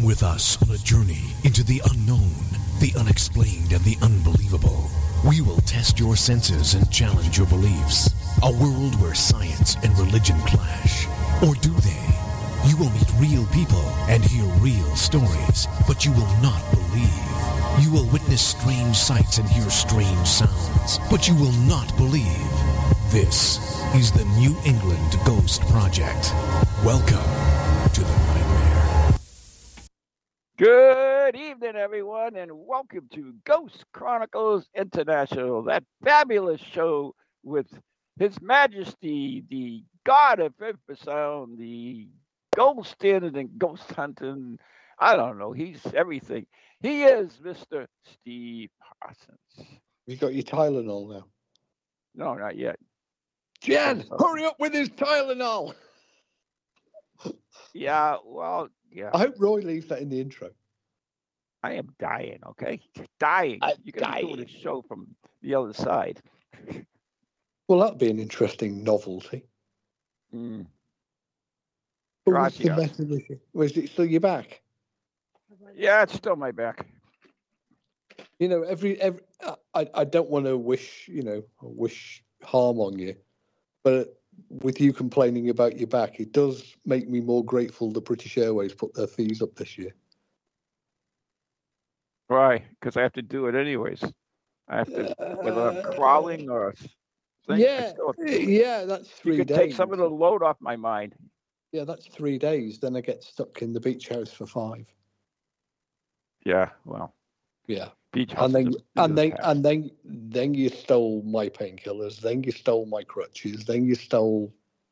with us on a journey into the unknown, the unexplained, and the unbelievable. We will test your senses and challenge your beliefs. A world where science and religion clash. Or do they? You will meet real people and hear real stories, but you will not believe. You will witness strange sights and hear strange sounds, but you will not believe. This is the New England Ghost Project. Welcome to the nightmare. Good evening, everyone, and welcome to Ghost Chronicles International, that fabulous show with His Majesty, the God of Infrasound, the gold standard in ghost hunting. I don't know, he's everything. He is Mr. Steve Parsons. You got your Tylenol now? No, not yet. Jen, hurry up with his Tylenol! Yeah, well, yeah. I hope Roy leaves that in the intro. I am dying, okay? Dying. You're going to be doing a show from the other side. Well, that'd be an interesting novelty. Mm. But what's the matter with you? Was it still your back? Yeah, it's still my back. You know, I don't want to wish harm on you, but with you complaining about your back, it does make me more grateful the British Airways put their fees up this year. Why? Because I have to do it anyways. I have to, whether I'm crawling or yeah, that's 3 days. You could take some of the load off my mind. Yeah, that's 3 days. Then I get stuck in the beach house for 5. Yeah, well. Yeah. Beach house. And then you stole my painkillers. Then you stole my crutches. Then you stole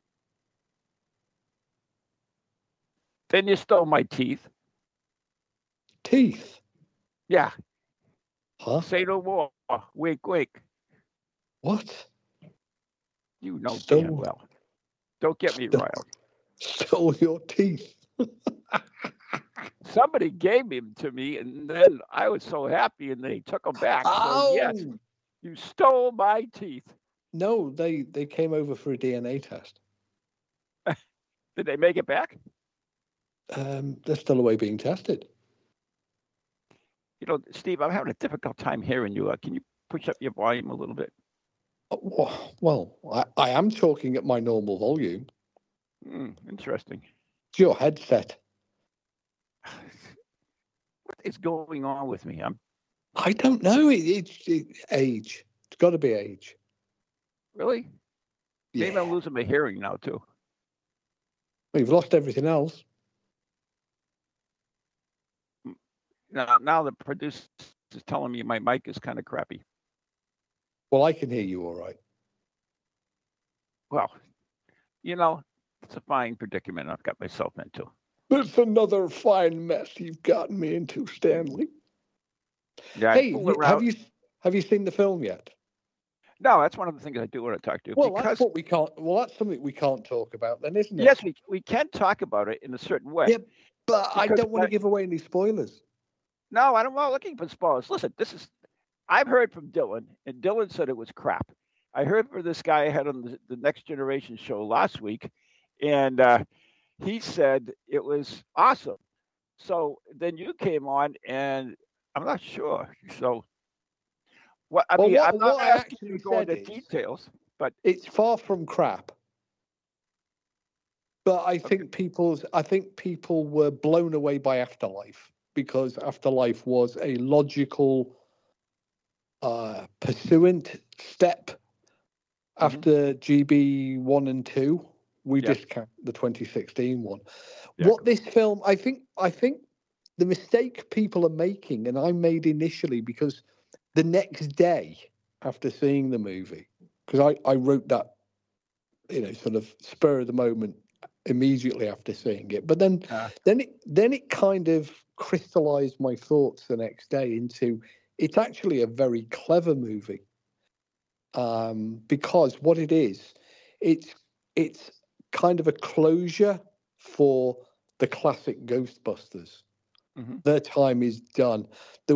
my teeth. Teeth? Yeah. Huh? Say no more. Wink, wink. What? You know damn well. Don't get me riled. Stole your teeth. Somebody gave them to me, and then I was so happy, and they took them back. Oh, so, yes, you stole my teeth. No, they came over for a DNA test. Did they make it back? They're still away being tested. You know, Steve, I'm having a difficult time hearing you. Can you push up your volume a little bit? Well, I am talking at my normal volume. Interesting. It's your headset. What is going on with me? I don't know. It's age. It's got to be age. Really? Yeah. Maybe I'm losing my hearing now, too. Well, you've lost everything else. Now the producer is telling me my mic is kind of crappy. Well, I can hear you all right. Well, you know, it's a fine predicament I've got myself into. It's another fine mess you've gotten me into, Stanley. Yeah. Hey, have you seen the film yet? No, that's one of the things I do want to talk to you. Well, that's what we can't. Well, that's something we can't talk about, then, isn't it? Yes, we can talk about it in a certain way. Yeah, but I don't want to give away any spoilers. No, I'm not looking for spoilers. Listen, I've heard from Dylan, and Dylan said it was crap. I heard from this guy I had on the Next Generation show last week, and he said it was awesome. So then you came on, and I'm not sure. So, I'm not asking you to go into details, but it's far from crap. But I think people were blown away by Afterlife, because Afterlife was a logical pursuant step after GB 1 and 2. We discount the 2016 one. Yeah. What this film, I think the mistake people are making, and I made initially, because the next day after seeing the movie, because I wrote that, sort of spur of the moment immediately after seeing it, but then it kind of crystallized my thoughts the next day into, it's actually a very clever movie, because what it is, it's kind of a closure for the classic Ghostbusters. Their time is done.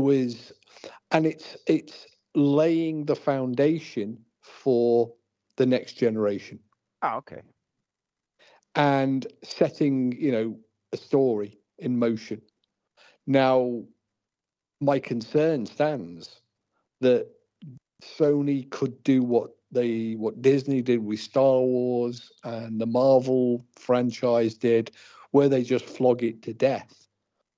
It's laying the foundation for the next generation. Oh, okay. And setting, a story in motion. Now, my concern stands that Sony could do what Disney did with Star Wars and the Marvel franchise did, where they just flog it to death.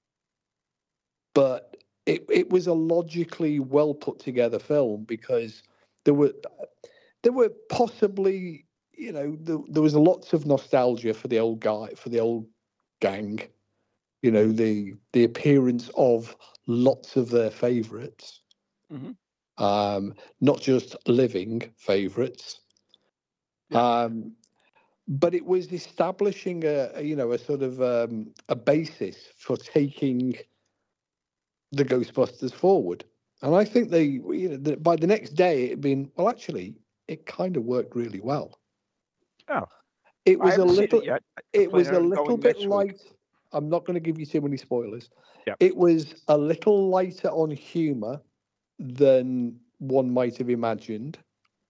But it was a logically well put together film, because there were possibly, there was lots of nostalgia for the old gang, the appearance of lots of their favorites. Mm-hmm. Not just living favorites. Yeah. But it was establishing a sort of a basis for taking the Ghostbusters forward. And I think by the next day it'd been, well, actually, it kind of worked really well. Oh, it was a little. It was a little bit light. I'm not going to give you too many spoilers. Yep. It was a little lighter on humor than one might have imagined,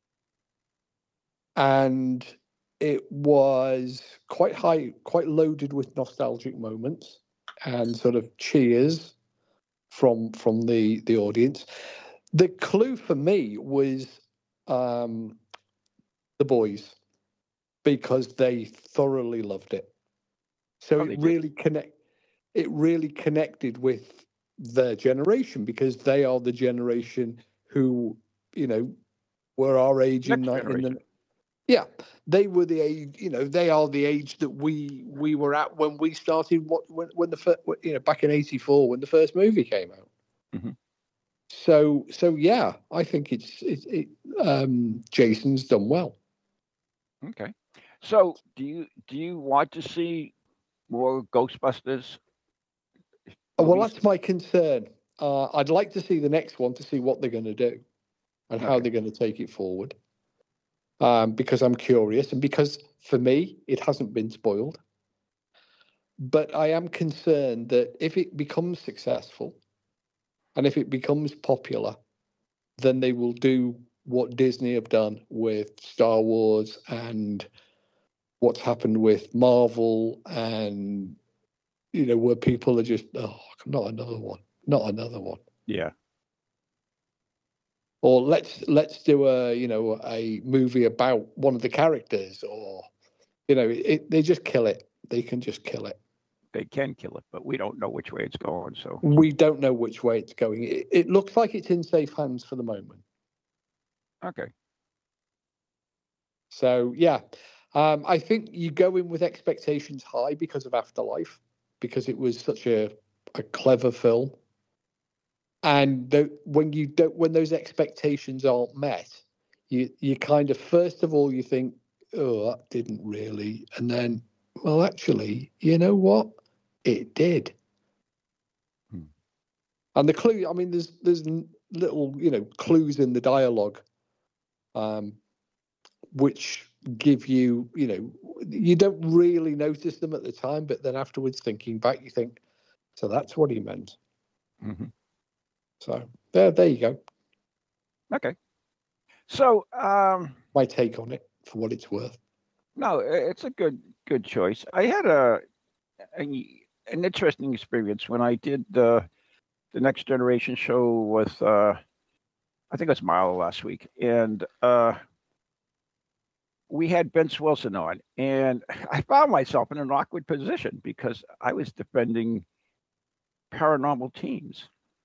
and it was quite loaded with nostalgic moments and sort of cheers from the audience. The clue for me was the boys, because they thoroughly loved it. So it really connected with their generation, because they are the generation who, were our age they were the age, they are the age that we were at when we started when the first, back in '84 when the first movie came out. Mm-hmm. So yeah, I think Jason's done well. Okay. So do you want to see more Ghostbusters? Well, that's my concern. I'd like to see the next one to see what they're going to do and how they're going to take it forward. Because I'm curious, and because for me it hasn't been spoiled. But I am concerned that if it becomes successful and if it becomes popular, then they will do what Disney have done with Star Wars and what's happened with Marvel, and where people are just, not another one. Yeah. Or let's do a movie about one of the characters, or they just kill it. They can just kill it. They can kill it, but we don't know which way it's going. So we don't know which way it's going. It looks like it's in safe hands for the moment. Okay. So yeah, I think you go in with expectations high because of Afterlife, because it was such a clever film. And when those expectations aren't met, you kind of, first of all, you think, oh, that didn't really, and then, well, actually, you know what, it did. And the clue, I mean, there's little clues in the dialogue, which give you, you don't really notice them at the time, but then afterwards, thinking back, you think, so that's what he meant. Mm-hmm. So there you go. Okay. So my take on it, for what it's worth. No, it's a good choice. I had an interesting experience when I did the Next Generation show with I think it was Marla last week, and we had Vince Wilson on, and I found myself in an awkward position because I was defending Paranormal Teams.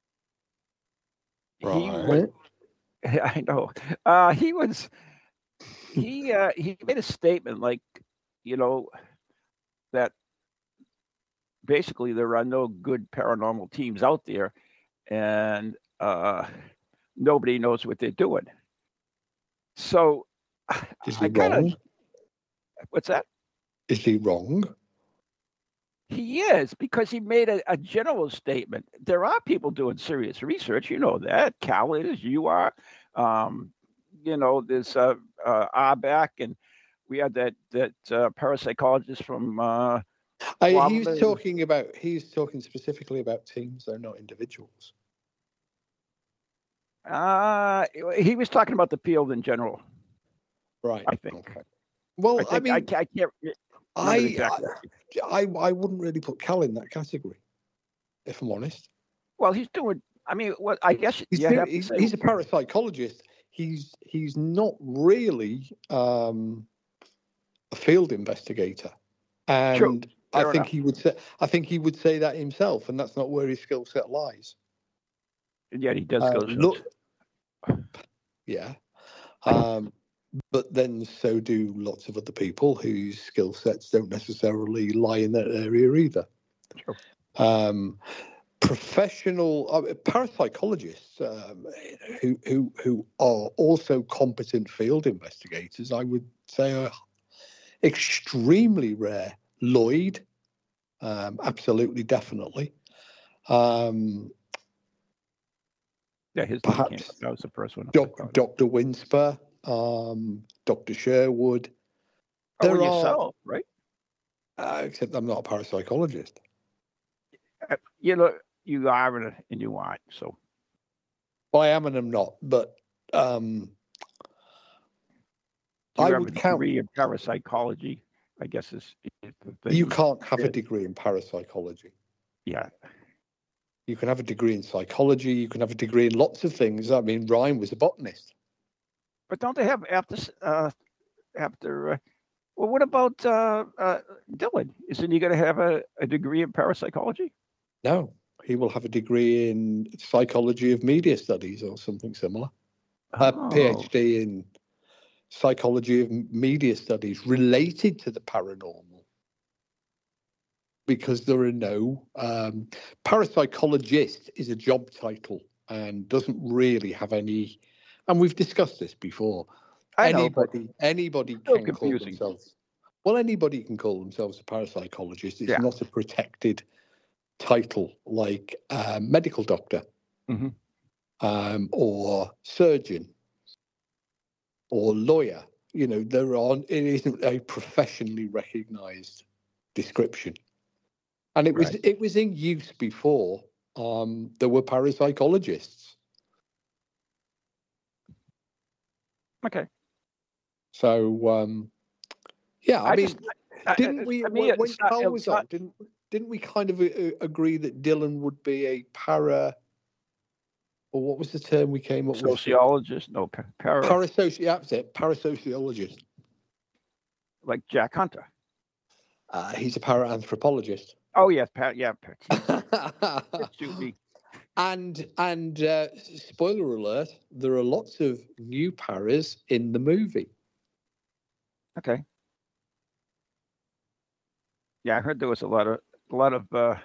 Right. I know. He made a statement like, that basically there are no good paranormal teams out there, and nobody knows what they're doing. So is he wrong? What's that? Is he wrong? He is, because he made a general statement. There are people doing serious research, that. Cal is, you are. There's Arbeck, and we had that parapsychologist from. He's talking specifically about teams, though, not individuals. He was talking about the field in general. Right. I think. Okay. Well, I mean, I can't. I wouldn't really put Cal in that category. if I'm honest. Well, he's doing. I mean, what I guess he's a parapsychologist. He's not really a field investigator, and True. I think he would say that himself, and that's not where his skill set lies. And yet he does go. Yeah. But then so do lots of other people whose skill sets don't necessarily lie in that area either. Sure. Professional parapsychologists who are also competent field investigators, I would say, are extremely rare. Lloyd, absolutely, definitely. His perhaps that was the first one. Dr. Winsper, Dr. Sherwood. There yourself, right? Except I'm not a parapsychologist. You know, you are and you aren't. So, well, I am and I'm not. But I would count degree in parapsychology. I guess is the thing. You can't have a degree in parapsychology. Yeah. You can have a degree in psychology. You can have a degree in lots of things. I mean, Ryan was a botanist. But don't they have after? Well, what about Dylan? Isn't he going to have a degree in parapsychology? No, he will have a degree in psychology of media studies or something similar. A PhD in psychology of media studies related to the paranormal. Because there are no parapsychologist is a job title and doesn't really have any. And we've discussed this before. Anybody can call themselves. Well, anybody can call themselves a parapsychologist. It's not a protected title like medical doctor, or surgeon, or lawyer. You know, it isn't a professionally recognised description. And it was in use before there were parapsychologists. Okay. So didn't we when Carl was on? Didn't we kind of agree that Dylan would be a or what was the term we came up with? Sociologist? No, parasociologist. Like Jack Hunter. He's a para-anthropologist. Oh yes, And spoiler alert: there are lots of new paras in the movie. Okay. Yeah, I heard there was a lot of. There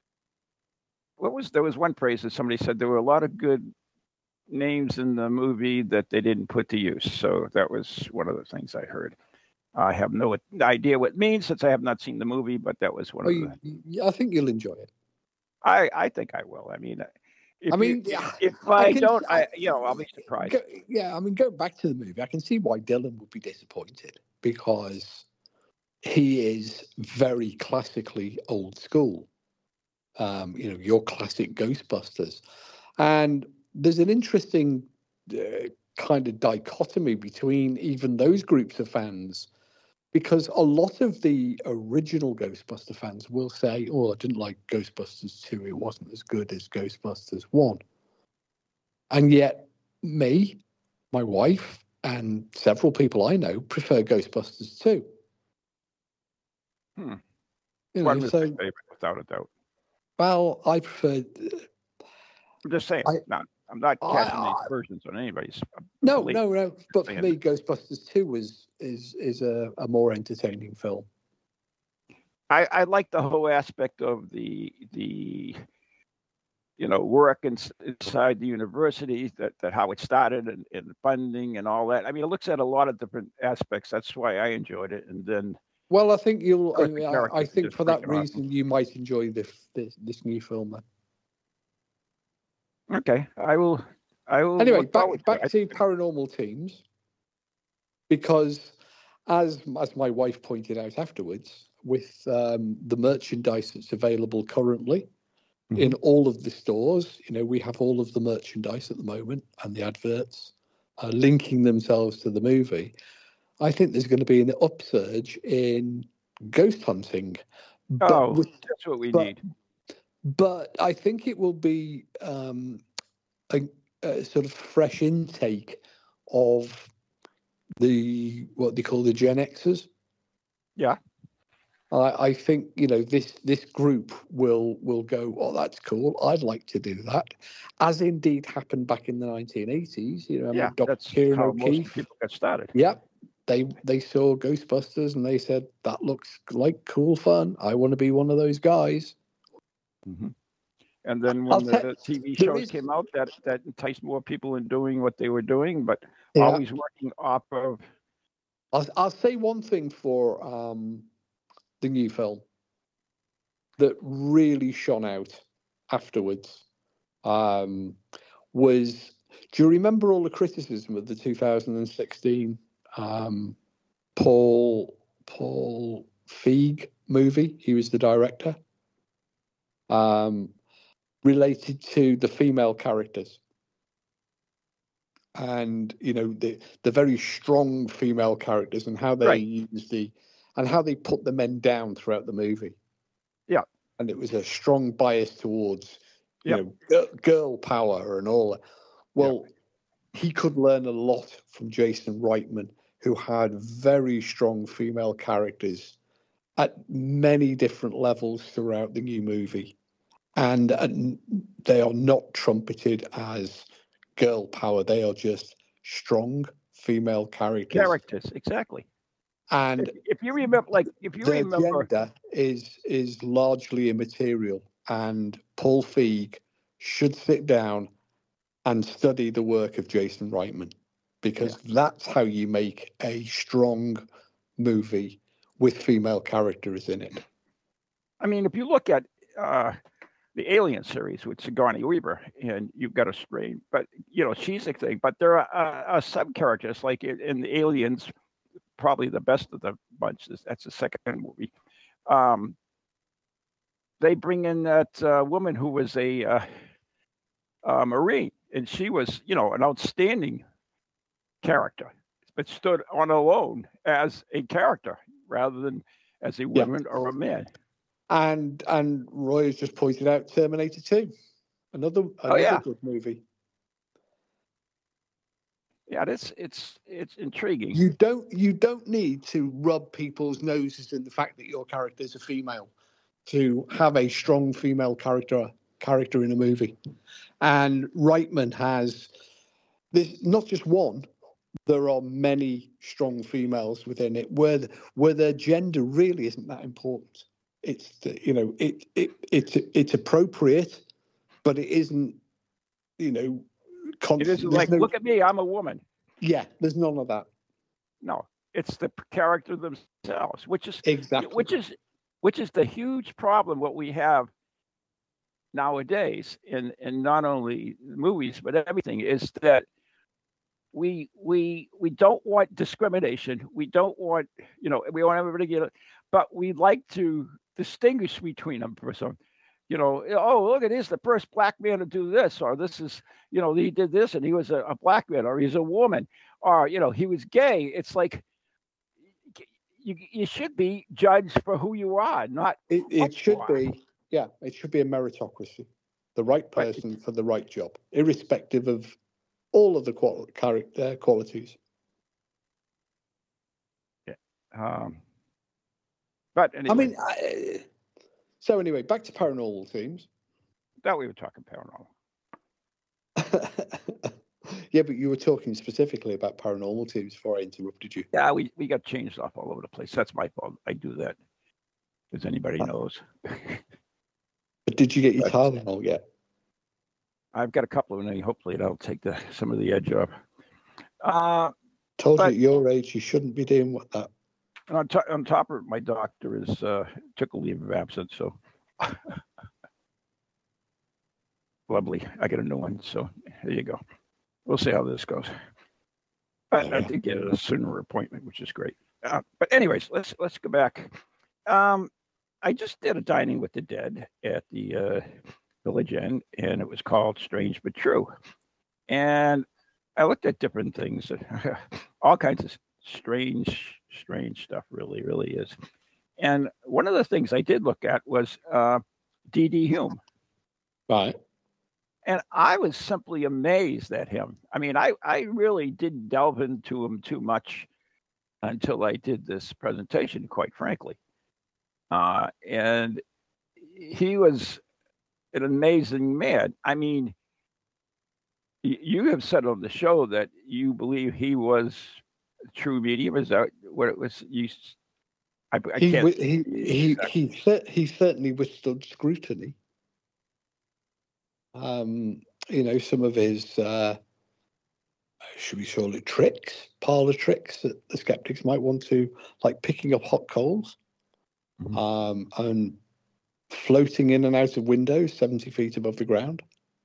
was one phrase that somebody said there were a lot of good names in the movie that they didn't put to use. So that was one of the things I heard. I have no idea what it means since I have not seen the movie, but that was one of the. I think you'll enjoy it. I think I will. I mean, if I don't, I'll be surprised. Going back to the movie, I can see why Dylan would be disappointed because he is very classically old school. Your classic Ghostbusters, and there's an interesting kind of dichotomy between even those groups of fans. Because a lot of the original Ghostbuster fans will say, I didn't like Ghostbusters 2. It wasn't as good as Ghostbusters 1. And yet me, my wife, and several people I know prefer Ghostbusters 2. One was my favorite, without a doubt. Well, I prefer... I'm just saying, I'm not casting these versions on anybody's. No. But for me, Ghostbusters 2 is a more entertaining film. I like the whole aspect of the work inside the university, that how it started and funding and all that. I mean, it looks at a lot of different aspects. That's why I enjoyed it. And then, well, I think I think for that reason you might enjoy this new film then. Okay, I will. Anyway, back to Paranormal Teams, because as my wife pointed out afterwards, with the merchandise that's available currently in all of the stores, we have all of the merchandise at the moment and the adverts linking themselves to the movie. I think there's going to be an upsurge in ghost hunting. That's what we need. But I think it will be a sort of fresh intake of what they call the Gen Xers. Yeah. I think this group will go. Oh, that's cool. I'd like to do that, as indeed happened back in the 1980s. That's Kieran how O'Keefe. most people got started. Yep, they saw Ghostbusters and they said that looks like cool fun. I want to be one of those guys. Mm-hmm. And then when the TV shows came out, that enticed more people in doing what they were doing, but always working off of. I'll say one thing for the new film that really shone out afterwards was, do you remember all the criticism of the 2016 Paul Feig movie? He was the director. Related to the female characters, and the very strong female characters, and how they use and how they put the men down throughout the movie. Yeah, and it was a strong bias towards girl power and all that. Well, he could learn a lot from Jason Reitman, who had very strong female characters at many different levels throughout the new movie. And they are not trumpeted as girl power. They are just strong female characters. Exactly. And if you remember, gender is largely immaterial. And Paul Feig should sit down and study the work of Jason Reitman, because that's how you make a strong movie with female characters in it. I mean, if you look at the Alien series with Sigourney Weaver, and you've got a strain, but she's a thing. But there are sub characters like in the Aliens, probably the best of the bunch. That's the second movie. They bring in that woman who was a Marine, and she was an outstanding character, but stood on alone as a character rather than as a woman or a man. And Roy has just pointed out Terminator 2, another good movie. Yeah, it's intriguing. You don't need to rub people's noses in the fact that your character is a female to have a strong female character in a movie. And Reitman has this, not just one. There are many strong females within it where their gender really isn't that important. It's it's appropriate, but it isn't. It isn't like, look at me, I'm a woman. Yeah, there's none of that. No, it's the character themselves, which is the huge problem what we have nowadays in not only movies but everything, is that we don't want discrimination. We don't want we want everybody to get it, but we like to distinguish between them for some. Oh, look at this, the first black man to do this, or this is, he did this and he was a black man, or he's a woman, or, he was gay. It's like, you should be judged for who you are, not it should be. Yeah, it should be a meritocracy. The right person for the right job, irrespective of all of the qualities. Yeah. But anyway. I mean, so anyway, back to Paranormal Themes. That we were talking paranormal. Yeah, but you were talking specifically about Paranormal Themes before I interrupted you. Yeah, we got changed off all over the place. That's my fault. I do that, as anybody knows. But did you get your Tylenol yet? I've got a couple of them. Hopefully that'll take some of the edge off. Told you at your age you shouldn't be doing that. And on top of it, my doctor took a leave of absence, so lovely. I get a new one, so there you go. We'll see how this goes. I did get a sooner appointment, which is great. But anyways, let's go back. I just did a Dining with the Dead at the Village Inn, and it was called Strange But True. And I looked at different things, all kinds of strange stuff, really is. And one of the things I did look at was D.D. Hume, Right. And I was simply amazed at him. I mean, I really didn't delve into him too much until I did this presentation, quite frankly. And he was an amazing man. I mean, you have said on the show that you believe he was a true medium. Is that what it was? I can't. He certainly withstood scrutiny. Some of his, should we call it tricks, parlor tricks that the skeptics might want to, like picking up hot coals, and floating in and out of windows 70 feet above the ground.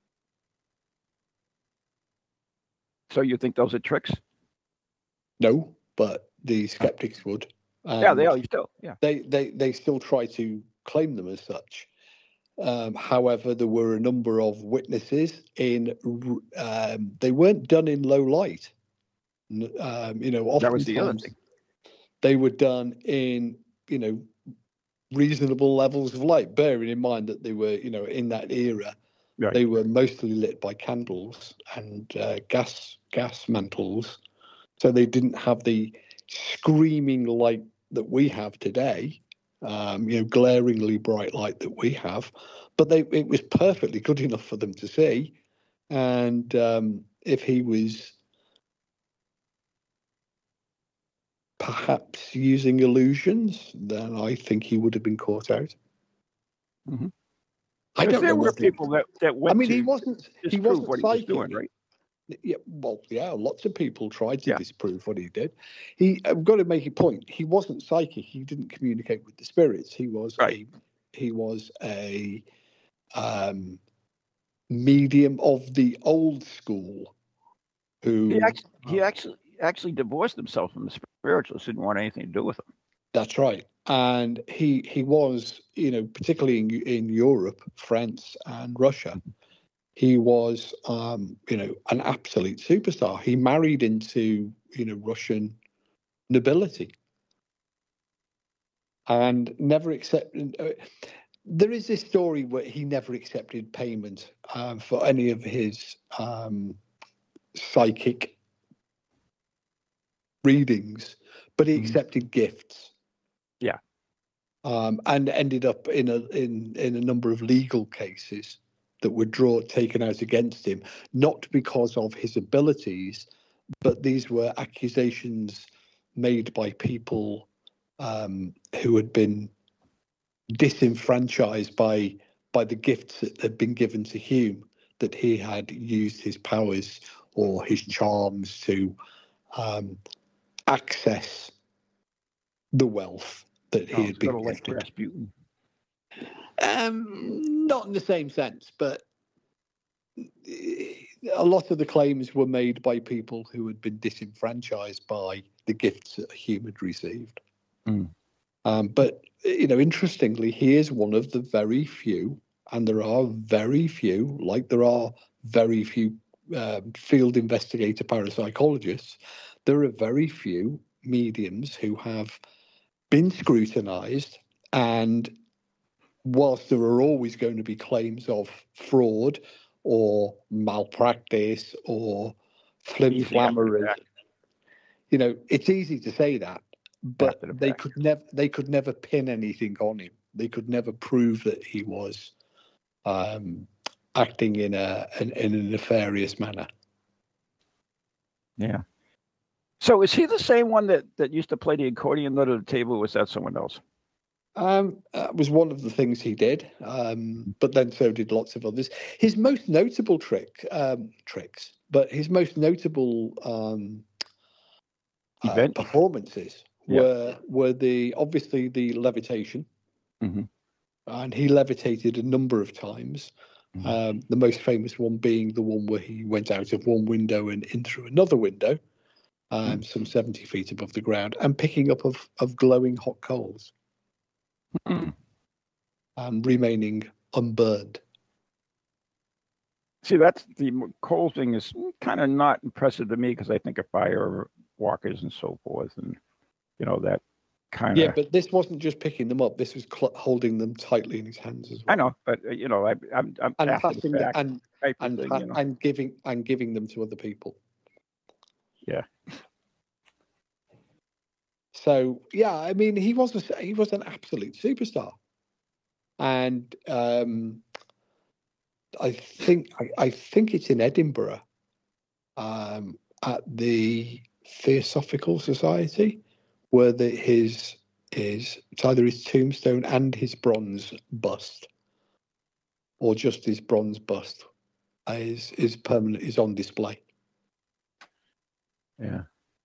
So you think those are tricks? No, but the skeptics would. Yeah, they always do. Yeah, they still try to claim them as such. However, there were a number of witnesses they weren't done in low light. That was the other thing. They were done in, reasonable levels of light, bearing in mind that they were, in that era, right. They were mostly lit by candles and gas mantles. So they didn't have the screaming light that we have today. Glaringly bright light that we have, but it was perfectly good enough for them to see. And if he was perhaps using illusions, then I think he would have been caught out. Mm-hmm. I don't there know were people that went. I mean, he wasn't what psychic. He was doing, right? Yeah, lots of people tried to disprove what he did. I've got to make a point. He wasn't psychic. He didn't communicate with the spirits. He was a medium of the old school. Who he actually divorced himself from the spiritualists. Didn't want anything to do with them. That's right. And he was, particularly in Europe, France, and Russia. He was, an absolute superstar. He married into, Russian nobility, and never accepted. There is this story where he never accepted payment for any of his psychic readings, but he accepted gifts. Yeah, and ended up in a number of legal cases that were taken out against him, not because of his abilities, but these were accusations made by people who had been disenfranchised by the gifts that had been given to Hume, that he had used his powers or his charms to access the wealth that he had been gifted. Like Rasputin. Not in the same sense, but a lot of the claims were made by people who had been disenfranchised by the gifts that Hume had received. But, interestingly, he is one of the very few, and there are very few, like there are very few field investigator parapsychologists, there are very few mediums who have been scrutinized, and whilst there are always going to be claims of fraud or malpractice or flimflammery, it's easy to say that, but they could never pin anything on him. They could never prove that he was acting in a nefarious manner. Yeah. So is he the same one that used to play the accordion under the table, or was that someone else? That was one of the things he did, but then so did lots of others. His most notable tricks, but his most notable performances were obviously the levitation, and he levitated a number of times. The most famous one being the one where he went out of one window and in through another window, some 70 feet above the ground, and picking up of glowing hot coals. And remaining unburned. See, that's the coal thing is kind of not impressive to me, because I think of fire walkers and so forth, and that kind of. Yeah, but this wasn't just picking them up. This was holding them tightly in his hands as well. I know, but I'm and passing the fact, and giving them to other people. Yeah. So yeah, I mean, he was an absolute superstar, and I think it's in Edinburgh, at the Theosophical Society, where it's either his tombstone and his bronze bust, or just his bronze bust, is on display. Yeah.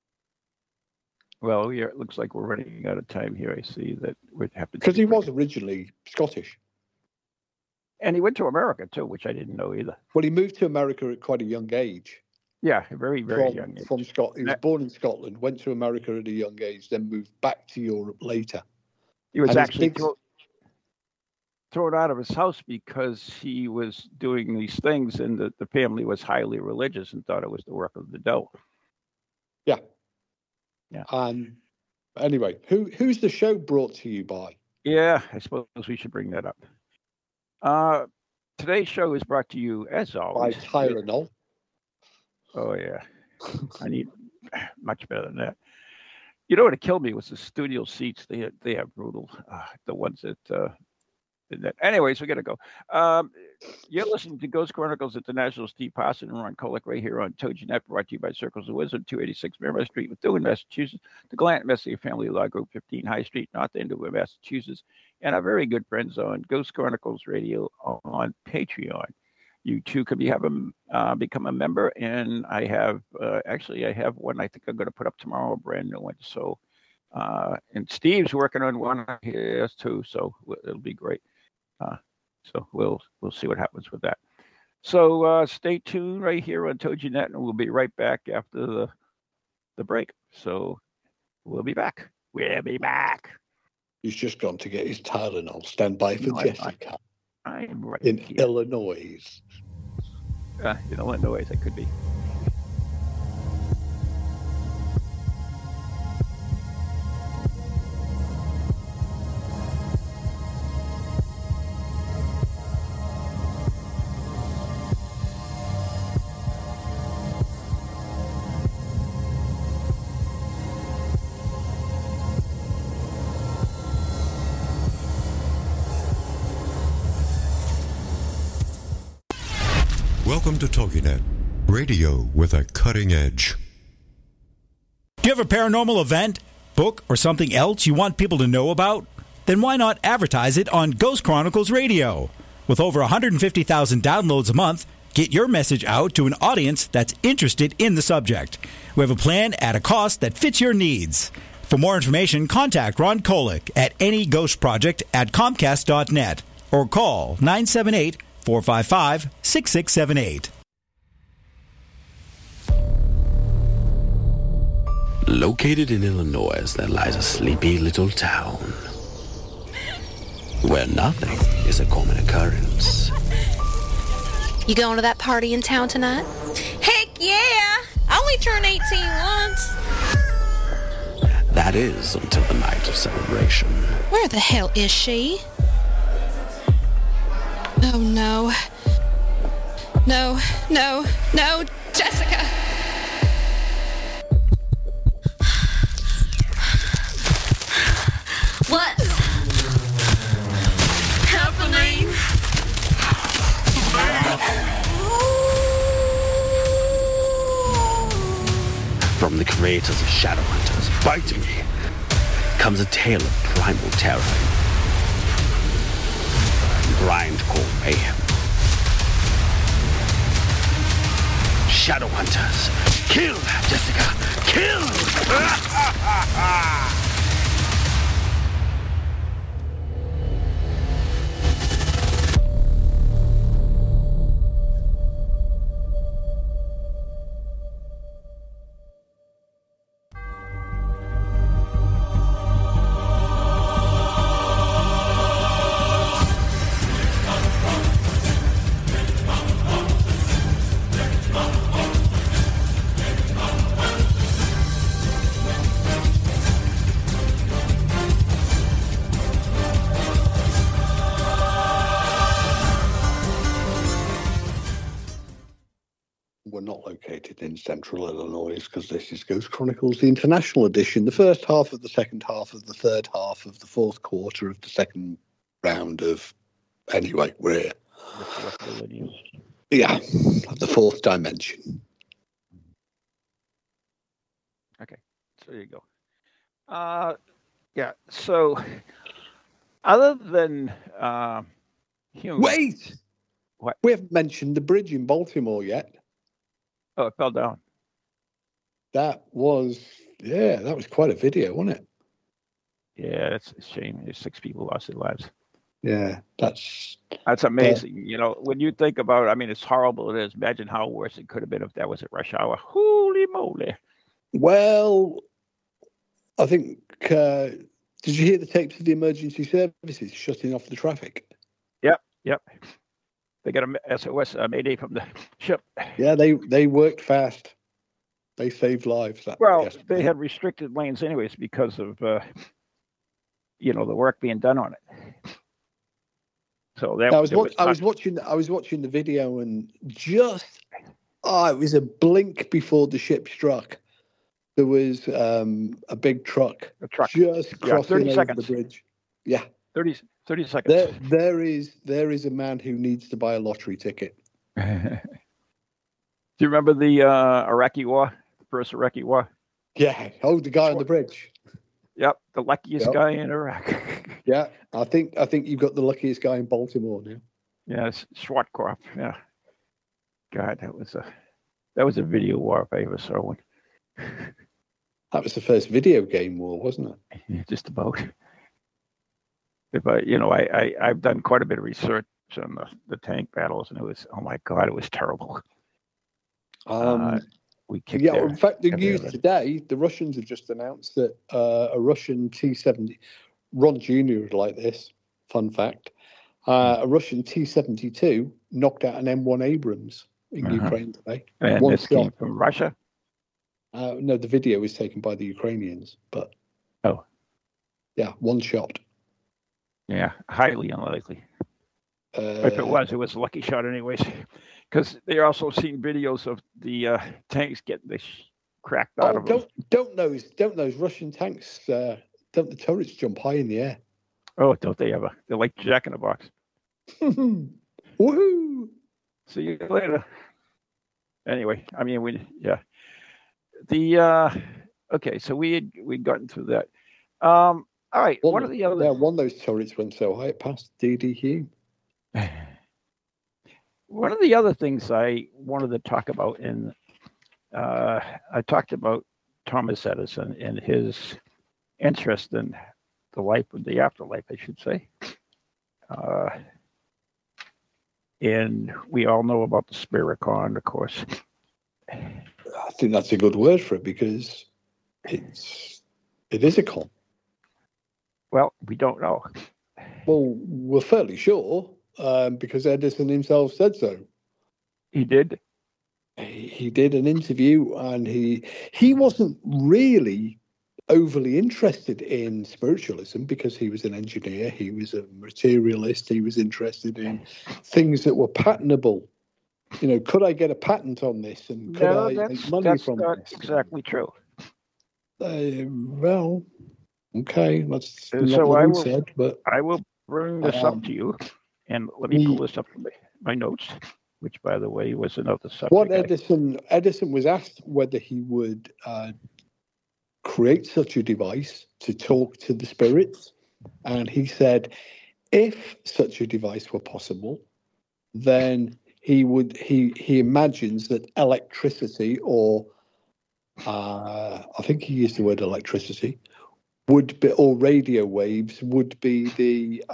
Well, it looks like we're running out of time here. I see that we have to, because he was originally Scottish, and he went to America too, which I didn't know either. Well, he moved to America at quite a young age. Yeah, a very, very young age. From Scotland. He was born in Scotland, went to America at a young age, then moved back to Europe later. He was actually thrown out of his house because he was doing these things, and the family was highly religious and thought it was the work of the devil. Yeah. Yeah. Anyway, who's the show brought to you by? Yeah, I suppose we should bring that up. Today's show is brought to you, as always, by Tylenol. Oh yeah, I need much better than that. You know what killed me was the studio seats. They have brutal. The ones that. Anyways, we got to go. You're listening to Ghost Chronicles International. Steve Parson and Ron Kolick right here on TogiNet, brought to you by Circles of Wisdom, 286 Merrimack Street, Methuen, Massachusetts. The Glant Messier Family Law Group, 15 High Street, North Andover, Massachusetts, and our very good friends on Ghost Chronicles Radio on Patreon. You too can become a member, and I have one. I think I'm going to put up tomorrow, a brand new one. So, and Steve's working on one here too, so it'll be great. So we'll see what happens with that. So stay tuned right here on TogiNet, and we'll be right back after the break. So we'll be back. We'll be back. He's just gone to get his Tylenol. Stand by for Jessica. I'm right in here. Illinois. In Illinois, I could be. Welcome to TogiNet, radio with a cutting edge. Do you have a paranormal event, book, or something else you want people to know about? Then why not advertise it on Ghost Chronicles Radio? With over 150,000 downloads a month, get your message out to an audience that's interested in the subject. We have a plan at a cost that fits your needs. For more information, contact Ron Kolick at anyghostproject@comcast.net or call 978-455-6678. Located in Illinois, there lies a sleepy little town where nothing is a common occurrence. You going to that party in town tonight? Heck yeah! I only turned 18 once. That is until the night of celebration. Where the hell is she? Oh, no. No, no, no, Jessica! What's happening? From the creators of Shadowhunters, Bite Me, comes a tale of primal terror and grindcore mayhem. Shadowhunters, kill, Jessica, kill! not located in central Illinois because this is Ghost Chronicles, the international edition, the first half of the second half of the third half of the fourth quarter of the second round of... Anyway, we're here. Yeah, the fourth dimension. Okay, so there you go. Yeah, so other than humans... Wait! What? We haven't mentioned the bridge in Baltimore yet. Oh, it fell down. That was quite a video, wasn't it? Yeah, that's a shame. 6 people lost their lives. Yeah, that's amazing. You know, when you think about it, I mean, it's horrible it is. Imagine how worse it could have been if that was at rush hour. Holy moly. Well, I think, did you hear the tapes of the emergency services shutting off the traffic? Yep. They got a SOS mayday from the ship. Yeah, they worked fast. They saved lives. They had restricted lanes anyways because of, the work being done on it. So I was watching the video and just it was a blink before the ship struck. There was a big truck. Just crossing over the bridge. Yeah. 30 seconds. There is a man who needs to buy a lottery ticket. Do you remember the Iraqi War? The first Iraqi War? Yeah. Oh, the guy on the bridge. Yep, the luckiest guy in Iraq. Yeah, I think you've got the luckiest guy in Baltimore now. Yeah, it's Schwarzkopf. Yeah. God, that was a video war if I ever saw one. That was the first video game war, wasn't it? Yeah, just about. I've done quite a bit of research on the tank battles, and it was, oh my God, it was terrible. We kicked in fact, the news today, the Russians have just announced that a Russian T-70, Ron Jr. would like this, fun fact, a Russian T-72 knocked out an M1 Abrams in Ukraine today. And this came from Russia? No, the video was taken by the Ukrainians, but... Oh. Yeah, one shot. Yeah, highly unlikely. If it was a lucky shot anyways. Because they're also seeing videos of the tanks getting the cracked out of them. Don't those Russian tanks, don't the turrets jump high in the air? Oh, don't they ever. They're like Jack in the Box. Woohoo! See you later. Anyway, I mean, okay, so we'd gotten through that. All right, one of the other... Yeah, one of those turrets went so high it passed D.D. Hume. One of the other things I wanted to talk about I talked about Thomas Edison and his interest in the life of the afterlife, I should say. And we all know about the Spiricon, of course. I think that's a good word for it because it is a con. Well, we don't know. Well, we're fairly sure because Edison himself said so. He did? He did an interview and he wasn't really overly interested in spiritualism because he was an engineer, he was a materialist, he was interested in things that were patentable. You know, could I get a patent on this and could I make money from this? That's not exactly true. Well, okay, that's so not what he said, but I will bring this up to you, and let me pull this up from my notes, which, by the way, was another subject. What Edison was asked whether he would create such a device to talk to the spirits, and he said, if such a device were possible, then he imagines that electricity, or I think he used the word electricity, would be, or radio waves would be the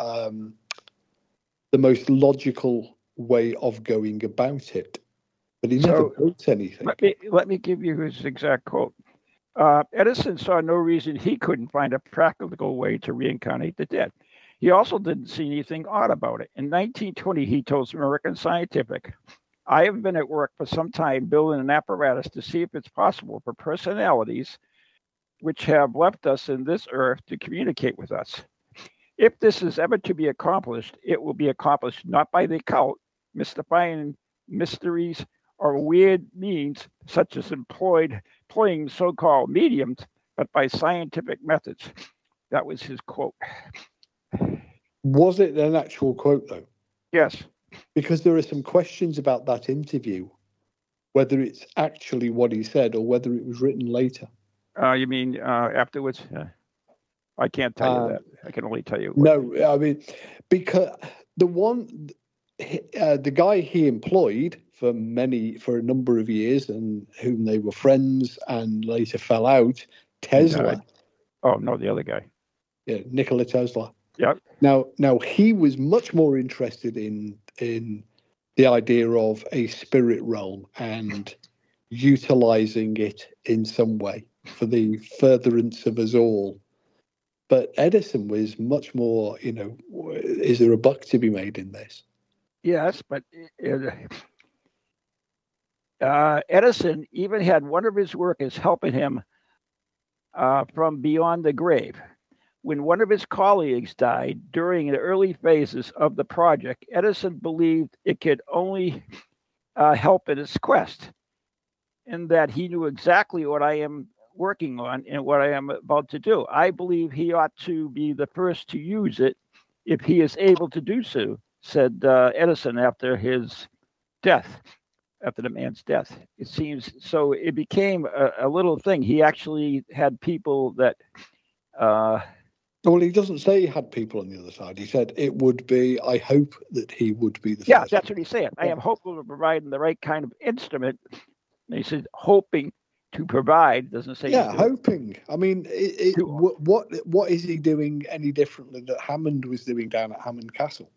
most logical way of going about it. But he never built anything. Let me give you his exact quote. Edison saw no reason he couldn't find a practical way to reincarnate the dead. He also didn't see anything odd about it. In 1920, he told American Scientific, I have been at work for some time building an apparatus to see if it's possible for personalities which have left us in this earth to communicate with us. If this is ever to be accomplished, it will be accomplished not by the occult, mystifying mysteries, or weird means, such as employing so-called mediums, but by scientific methods. That was his quote. Was it an actual quote, though? Yes. Because there are some questions about that interview, whether it's actually what he said or whether it was written later. You mean afterwards? I can't tell you that. I can only tell you. No, I mean, because the guy he employed for a number of years and whom they were friends and later fell out, Tesla. Oh, no, the other guy. Yeah, Nikola Tesla. Yeah. Now he was much more interested in the idea of a spirit realm and utilizing it in some way for the furtherance of us all. But Edison was much more, is there a buck to be made in this? Yes, but Edison even had one of his workers helping him from beyond the grave. When one of his colleagues died during the early phases of the project, Edison believed it could only help in its quest, and that he knew exactly what I am working on and what I am about to do. I believe he ought to be the first to use it if he is able to do so, said Edison after his death, after the man's death. It seems so it became a little thing. He actually had people that... Well, he doesn't say he had people on the other side. He said it would be, I hope that he would be the first. Yeah, that's what he's saying. I am hopeful to provide the right kind of instrument. And he said hoping to provide, doesn't say. Yeah, hoping. I mean, what is he doing any differently that Hammond was doing down at Hammond Castle?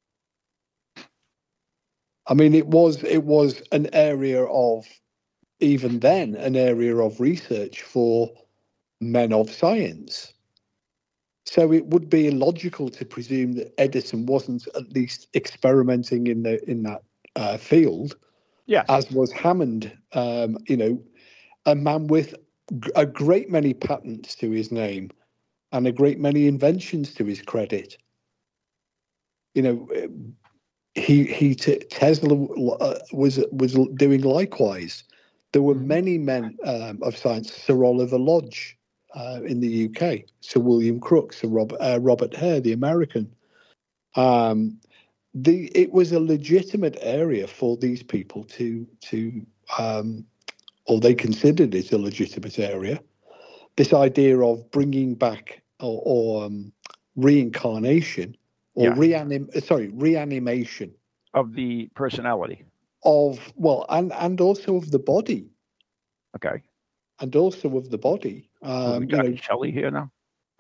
I mean, it was an area of, even then, an area of research for men of science. So it would be illogical to presume that Edison wasn't at least experimenting in that field. Yes. As was Hammond. A man with a great many patents to his name and a great many inventions to his credit. Tesla was doing likewise. There were many men of science. Sir Oliver Lodge in the UK, Sir William Crookes, Sir Robert Hare, the American. It was a legitimate area for these people to or they considered it a legitimate area. This idea of bringing back or reincarnation or reanimation of the personality and also of the body. Okay. And also of the body. We got Shelley here now.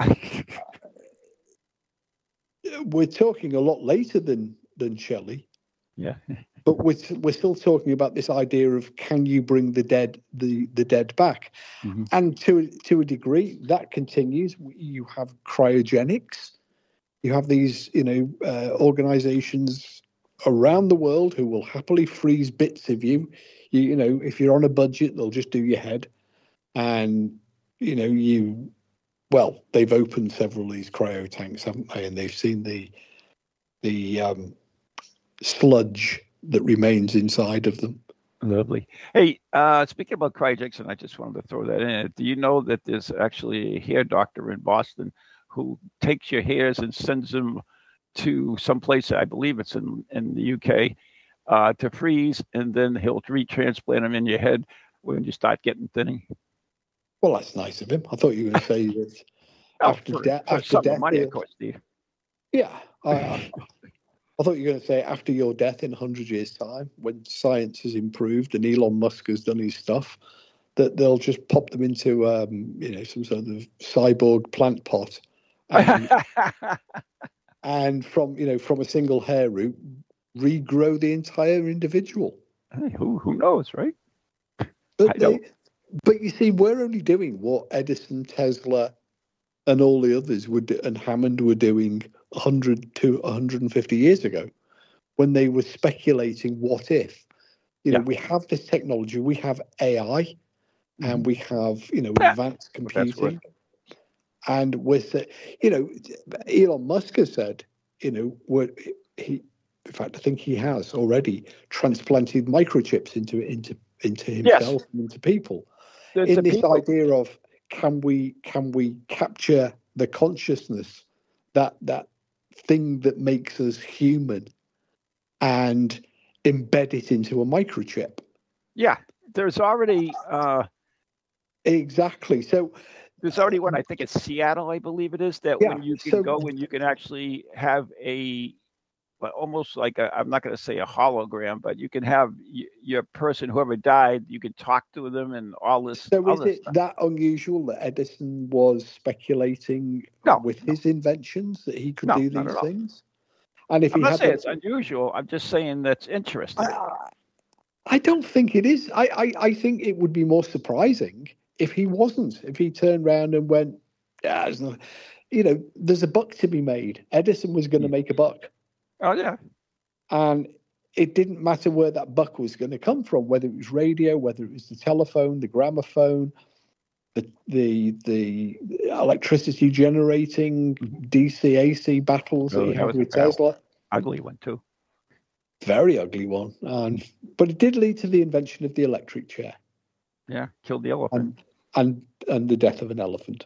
We're talking a lot later than Shelley. Yeah. But we're still talking about this idea of can you bring the dead back, and to a degree that continues. You have cryogenics, you have these organizations around the world who will happily freeze bits of you. If you're on a budget, they'll just do your head, and they've opened several of these cryo tanks, haven't they? And they've seen the sludge that remains inside of them. Lovely. Hey, speaking about cryogenics, and I just wanted to throw that in. Do you know that there's actually a hair doctor in Boston who takes your hairs and sends them to some place, I believe it's in the UK, to freeze, and then he'll retransplant them in your head when you start getting thinning? Well, that's nice of him. I thought you were going to say that after death, money, of course, Steve. Yeah. I thought you were going to say after your death in 100 years' time, when science has improved and Elon Musk has done his stuff, that they'll just pop them into, some sort of cyborg plant pot, and from a single hair root, regrow the entire individual. Hey, who knows, right? But you see, we're only doing what Edison, Tesla, and all the others and Hammond were doing 100 to 150 years ago, when they were speculating what if. We have this technology, we have AI, and we have advanced computing, and with Elon Musk has said In fact, I think he has already transplanted microchips into himself and into people. In this idea of can we capture the consciousness, that thing that makes us human, and embed it into a microchip? Yeah, there's already exactly. So there's already one. I think it's Seattle, I believe it is. That when you can go and you can actually have almost like I'm not going to say a hologram, but you can have your person, whoever died, you can talk to them and all this. So is it that unusual that Edison was speculating with his inventions that he could do these things? And if I'm not saying it's unusual, I'm just saying that's interesting. I don't think it is. I think it would be more surprising if he wasn't. If he turned around and went, there's a buck to be made. Edison was going to make a buck. Oh, yeah. And it didn't matter where that buck was going to come from, whether it was radio, whether it was the telephone, the gramophone, the electricity generating DC AC battles that he had with Tesla. Ugly one, too. Very ugly one. But it did lead to the invention of the electric chair. Yeah, killed the elephant. And the death of an elephant.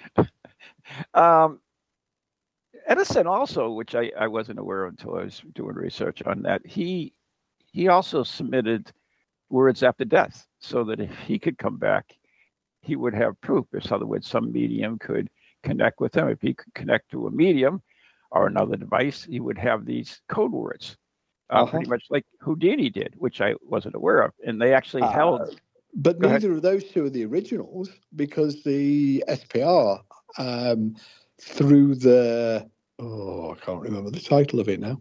Edison also, which I wasn't aware of until I was doing research on that, he also submitted words after death so that if he could come back, he would have proof. In other words, some medium could connect with him. If he could connect to a medium or another device, he would have these code words, pretty much like Houdini did, which I wasn't aware of. And they actually held. But neither of those two are the originals, because the SPR, through the... I can't remember the title of it now.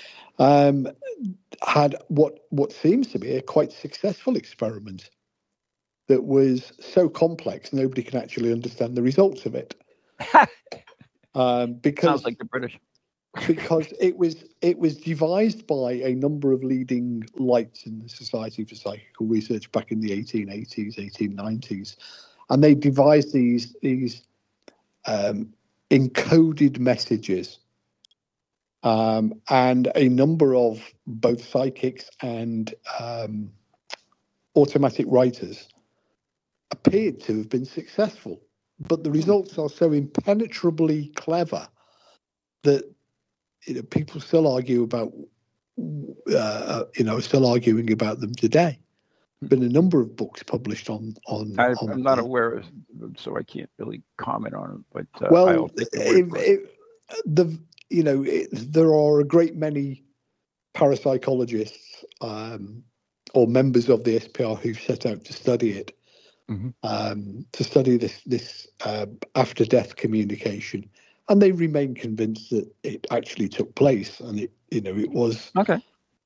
Had what seems to be a quite successful experiment that was so complex nobody can actually understand the results of it. Because sounds like the British. Because it was devised by a number of leading lights in the Society for Psychical Research back in the 1880s, 1890s, and they devised these encoded messages, and a number of both psychics and automatic writers appeared to have been successful, but the results are so impenetrably clever that people still argue about still arguing about them today. Been a number of books published on I'm not aware of them, so I can't really comment on them. But there are a great many parapsychologists or members of the SPR who've set out to study it, to study this after death communication, and they remain convinced that it actually took place, and it was okay.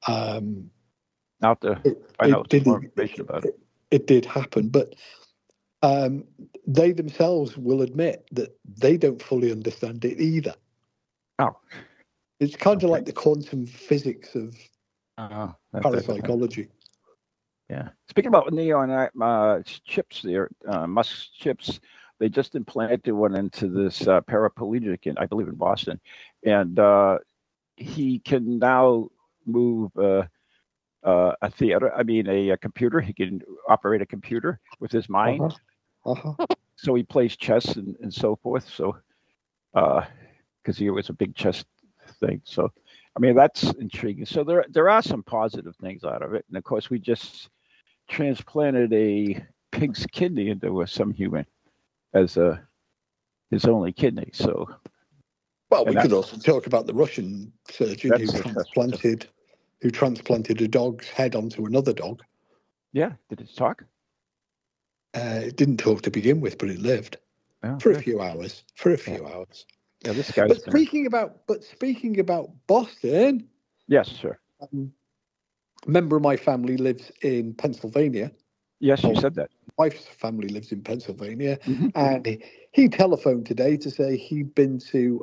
Out there, I know some more information about it. It did happen, but they themselves will admit that they don't fully understand it either. Oh, it's kind of like the quantum physics of parapsychology. Yeah. Speaking about neon chips, there, Musk chips, they just implanted one into this paraplegic, I believe in Boston, and he can now move a theater. I mean, a computer. He can operate a computer with his mind. So he plays chess and so forth. So, because he was a big chess thing. So, I mean, that's intriguing. So there are some positive things out of it. And of course, we just transplanted a pig's kidney into some human as his only kidney. So, well, we could also talk about the Russian surgeon who transplanted a dog's head onto another dog. Yeah, did it talk? It didn't talk to begin with, but it lived for a few hours. Yeah, this guy. But speaking about Boston. Yes, sir. A member of my family lives in Pennsylvania. Yes, you said that. My wife's family lives in Pennsylvania, and he telephoned today to say he'd been to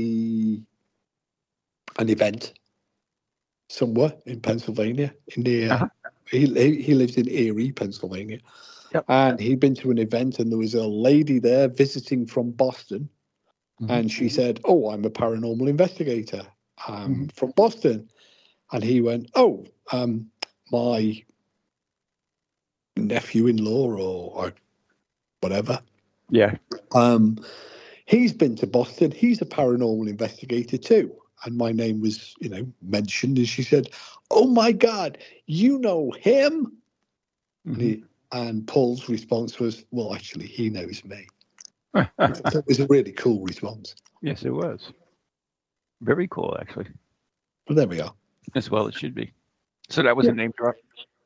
an event somewhere in Pennsylvania. He lives in Erie, Pennsylvania. Yep. And he'd been to an event, and there was a lady there visiting from Boston, and she said, "Oh, I'm a paranormal investigator. I'm from Boston." And he went, my nephew-in-law or whatever. Yeah. He's been to Boston. He's a paranormal investigator too. And my name was, mentioned. And she said, "Oh my God, you know him?" Mm-hmm. And Paul's response was, "Well, actually, he knows me." It was a really cool response. Yes, it was. Very cool, actually. But there we are. As well it should be. So that was a name drop?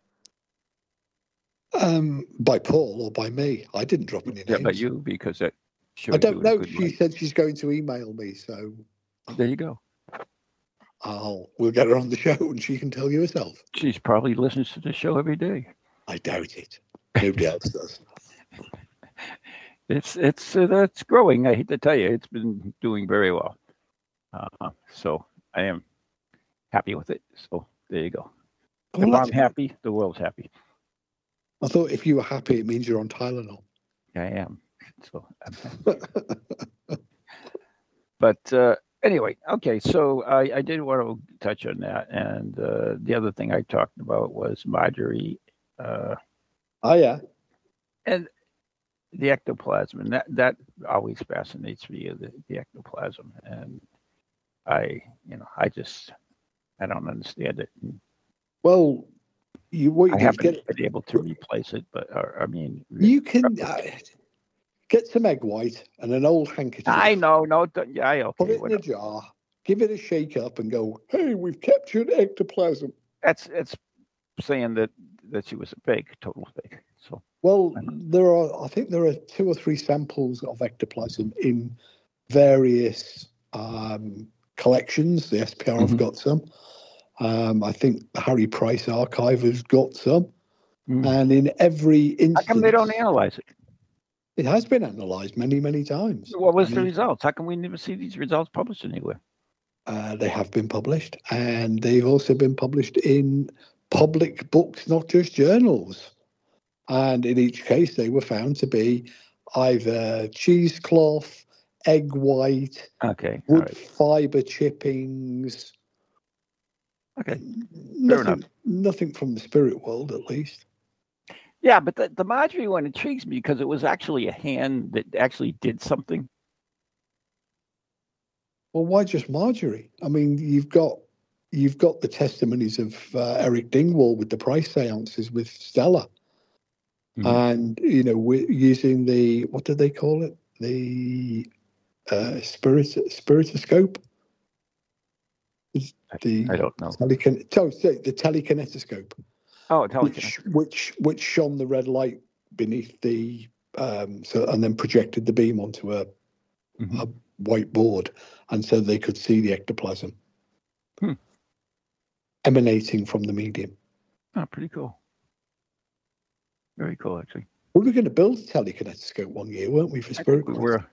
By Paul or by me. I didn't drop any names. Yeah, by you, because that showed I don't know. She light. said she's going to email me, so there you go. We'll get her on the show and she can tell you herself. She's probably listens to the show every day. I doubt it. Nobody else does. It's growing. I hate to tell you, it's been doing very well. So I am happy with it. So there you go. If I'm happy, the world's happy. I thought if you were happy, it means you're on Tylenol. I am. So I'm happy. But anyway, okay. So I did want to touch on that, and the other thing I talked about was Marjorie. Oh yeah. And the ectoplasm, and that always fascinates me, the ectoplasm, and I don't understand it. Well, I haven't been able to replace it, but you can get some egg white and an old handkerchief. I know, okay. Put it in a jar, give it a shake up, and go, "Hey, we've captured ectoplasm." It's saying that she was a fake, total fake. So well, I think there are 2 or 3 samples of ectoplasm in various collections. The SPR have got some. I think the Harry Price Archive has got some. And in every instance... How come they don't analyze it? It has been analysed many, many times. What was the results? How come we never see these results published anywhere? They have been published, and they've also been published in public books, not just journals. And in each case, they were found to be either cheesecloth, egg white, wood fibre chippings. Okay, fair enough. Nothing from the spirit world, at least. Yeah, but the Marjorie one intrigues me because it was actually a hand that actually did something. Well, why just Marjorie? I mean, you've got the testimonies of Eric Dingwall with the Price seances with Stella. And, we're using the, what do they call it? The spiritoscope? I don't know. The telekinetoscope. Oh, telekinetoscope. Which shone the red light beneath the, and then projected the beam onto a white board. And so they could see the ectoplasm emanating from the medium. Oh, pretty cool. Very cool, actually. We were going to build a telekinetoscope one year, weren't we, for Spirit? We were.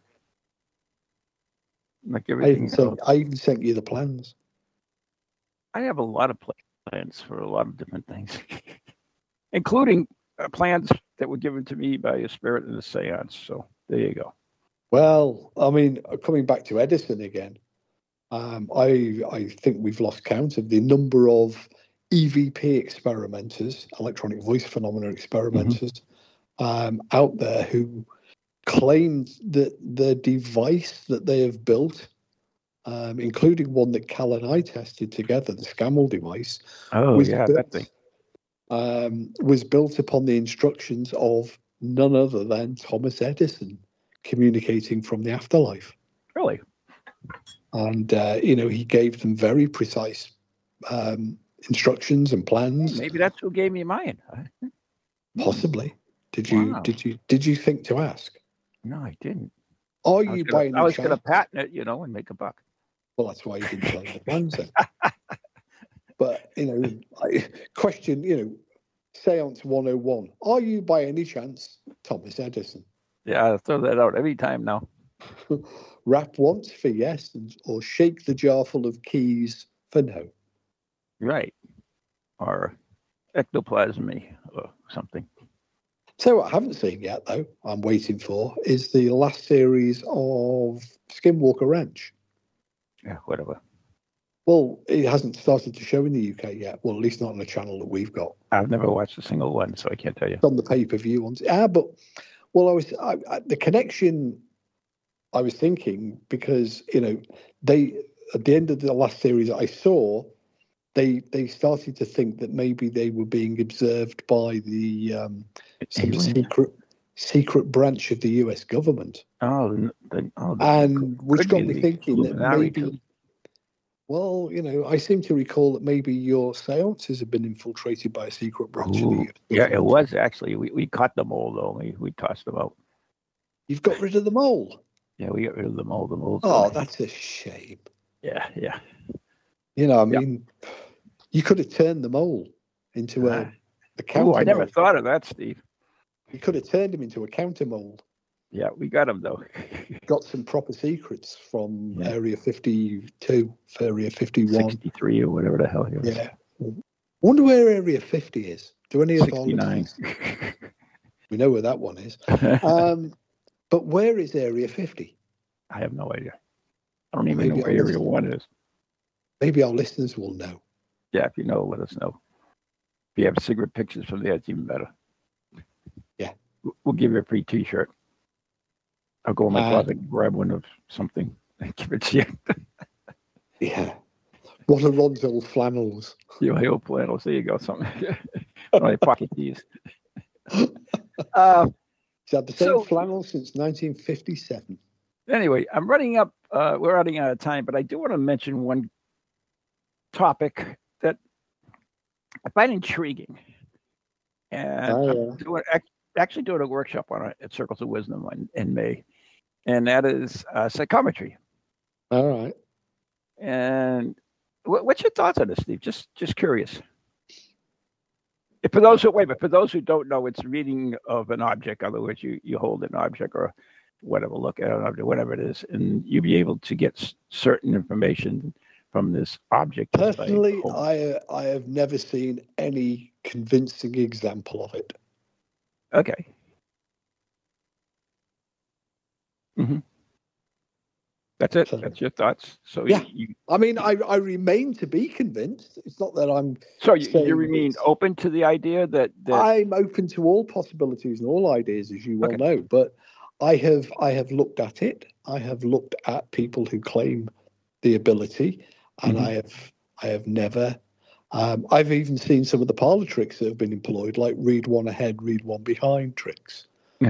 Like everything I even sent you the plans. I have a lot of plans for a lot of different things, including plans that were given to me by a spirit in the seance. So there you go. Well, I mean, coming back to Edison again, I think we've lost count of the number of EVP experimenters, electronic voice phenomena experimenters, out there who claimed that the device that they have built, including one that Cal and I tested together, the Scammell device, was built upon the instructions of none other than Thomas Edison, communicating from the afterlife. Really? And, he gave them very precise instructions and plans. Maybe that's who gave me mine. Possibly. Did you think to ask? No, I didn't. Are you buying? I was going to patent it, and make a buck. Well, that's why you didn't sell the plans then. But question. Seance 101. Are you by any chance Thomas Edison? Yeah, I'll throw that out every time now. Rap once for yes, or shake the jar full of keys for no. Right. Or ectoplasmy or something. So what I haven't seen yet, though, I'm waiting for, is the last series of Skinwalker Ranch. Yeah, whatever. Well, it hasn't started to show in the UK yet. Well, at least not on the channel that we've got. I've never watched a single one, so I can't tell you. It's on the pay-per-view ones. The connection I was thinking, because, they, at the end of the last series I saw, they started to think that maybe they were being observed by the secret branch of the US government. Which got me thinking that maybe, I seem to recall that maybe your seances have been infiltrated by a secret branch of the US government. Yeah, it was actually. We caught the mole, though. We tossed them out. You've got rid of the mole? Yeah, we got rid of the mole. The mole. Oh, that's a shame. Yeah. You could have turned the mole into a counter. Oh, I never thought of that, Steve. You could have turned him into a counter mold. Yeah, we got him, though. Got some proper secrets from Area 52, Area 51. 63 or whatever the hell he was. Yeah. Wonder where Area 50 is. Do any of 69. We know where that one is. But where is Area 50? I have no idea. I don't even know where Area 1 is. Maybe our listeners will know. Yeah, if you know, let us know. If you have secret pictures from there, it's even better. Yeah. We'll give you a free T-shirt. I'll go in my closet and grab one of something and give it to you. Yeah. One of Ron's old flannels. Yeah, my old flannels. There you go. Something. My pocket tees. He's had the same flannel since 1957. Anyway, we're running out of time, but I do want to mention one topic that I find intriguing. And I'm doing a workshop on it at Circles of Wisdom in May. And that is psychometry. All right. And what's your thoughts on this, Steve? Just curious. For those who don't know, it's reading of an object. In other words, you hold an object or whatever, look at an object, whatever it is, and you'll be able to get certain information from this object. Personally, I have never seen any convincing example of it. Okay. Mm-hmm. That's it. That's your thoughts. So yeah, I remain to be convinced. It's not that I'm. So you remain open to the idea that I'm open to all possibilities and all ideas, as you well know. But I have looked at it. I have looked at people who claim the ability, and I have never. I've even seen some of the parlor tricks that have been employed, like read one ahead, read one behind tricks.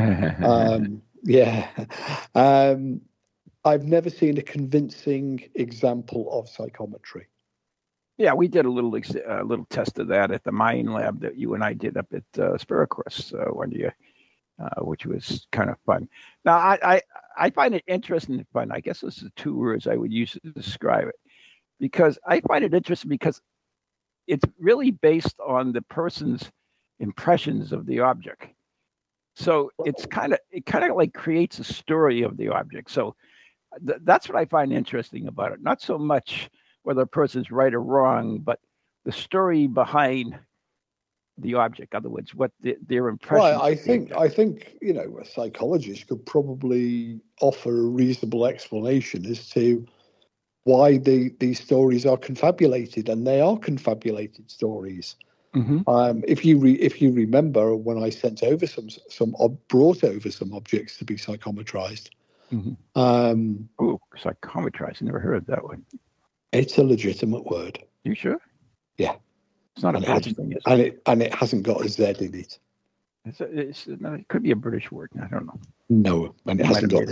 I've never seen a convincing example of psychometry. Yeah, we did a little test of that at the Mind Lab that you and I did up at Spiricrest one year, which was kind of fun. Now, I find it interesting and fun. I guess those are 2 words I would use to describe it, because I find it interesting because it's really based on the person's impressions of the object. So it kind of like creates a story of the object. So that's what I find interesting about it. Not so much whether a person's right or wrong, but the story behind the object. In other words, what their impression. Well, I think a psychologist could probably offer a reasonable explanation as to why these stories are confabulated, and they are confabulated stories. Mm-hmm. If you remember, when I sent over brought over some objects to be psychometrized. Mm-hmm. Psychometrized. I never heard of that one. It's a legitimate word. You sure? Yeah. It's not a bad thing, is it? And it hasn't got a Z in it. It could be a British word. I don't know. No, and it hasn't got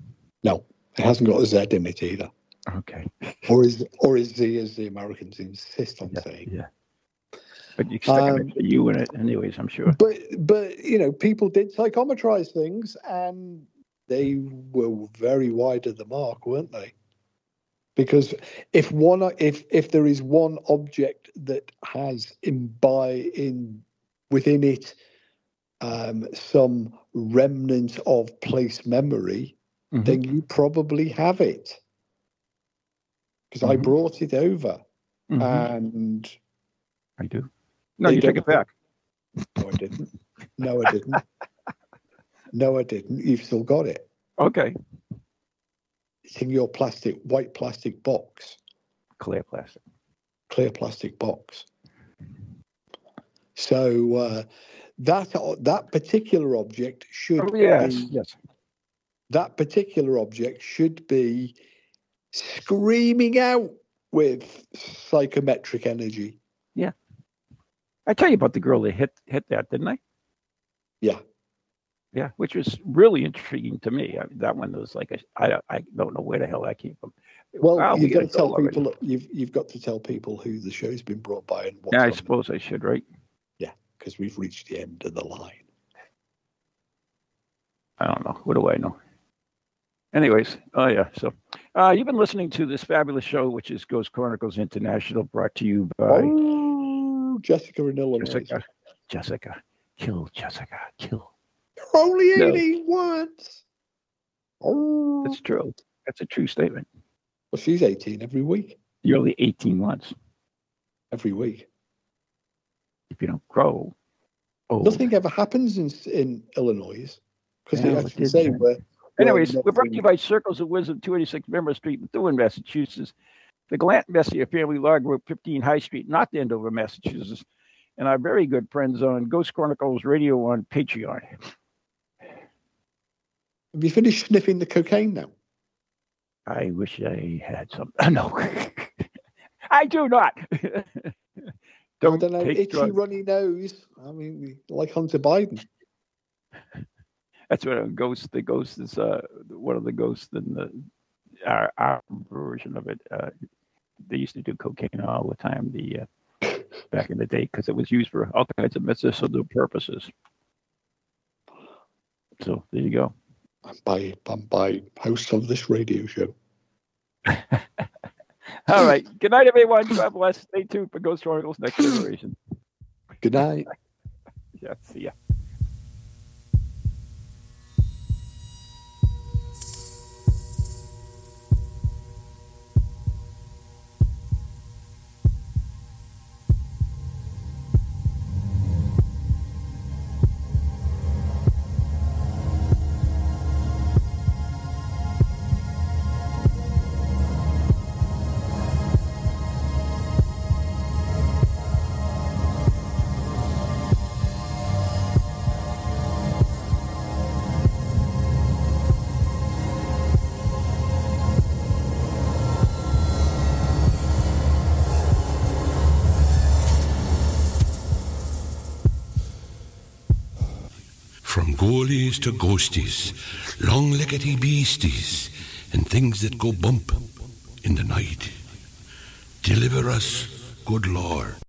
a Z in it either. Okay. Or is Z, as the Americans insist on saying. Yeah. But you stuck an U in it anyways, I'm sure. But people did psychometrize things, and they were very wide of the mark, weren't they? Because if there is one object that has within it some remnant of place memory, then you probably have it. Because I brought it over, and I do. No, you take it back. No, I didn't. No, I didn't. You've still got it. Okay. It's in your white plastic box. Clear plastic. Clear plastic box. So that particular object should that particular object should be screaming out with psychometric energy. Yeah. I tell you about the girl that hit that, didn't I? Yeah. Yeah, which was really intriguing to me. I mean, that one was like I don't know where the hell that came from. Well, you've got to tell people. You've got to tell people who the show's been brought by and what. Yeah, I suppose I should, right? Yeah, because we've reached the end of the line. I don't know. What do I know? Anyways, so you've been listening to this fabulous show, which is Ghost Chronicles International, brought to you by Jessica in Illinois. Jessica, kill Jessica, kill. You're only 18 once. Oh, that's true. That's a true statement. Well, she's 18 every week. You're only 18 months. Every week. If you don't grow old. Nothing ever happens in Illinois. Because they actually say anyways, we're brought to you by Circles of Wisdom, 286 Member Street, Methuen, Massachusetts. The Glant Messier Family Law Group, 15 High Street, North Andover, Massachusetts. And our very good friends on Ghost Chronicles Radio on Patreon. Have you finished sniffing the cocaine now? I wish I had some. No, I do not. Don't know. Itchy, drugs. Runny nose. I mean, like Hunter Biden. That's what a ghost. The ghost is one of the ghosts in our version of it. They used to do cocaine all the time. Back in the day, because it was used for all kinds of medicinal purposes. So there you go. I'm by host of this radio show. All right. Good night, everyone. God bless. Stay tuned for Ghost Chronicles Next Generation. Good night. Yeah. See ya. From ghoulies to ghosties, long-leggedy beasties, and things that go bump in the night. Deliver us, good Lord.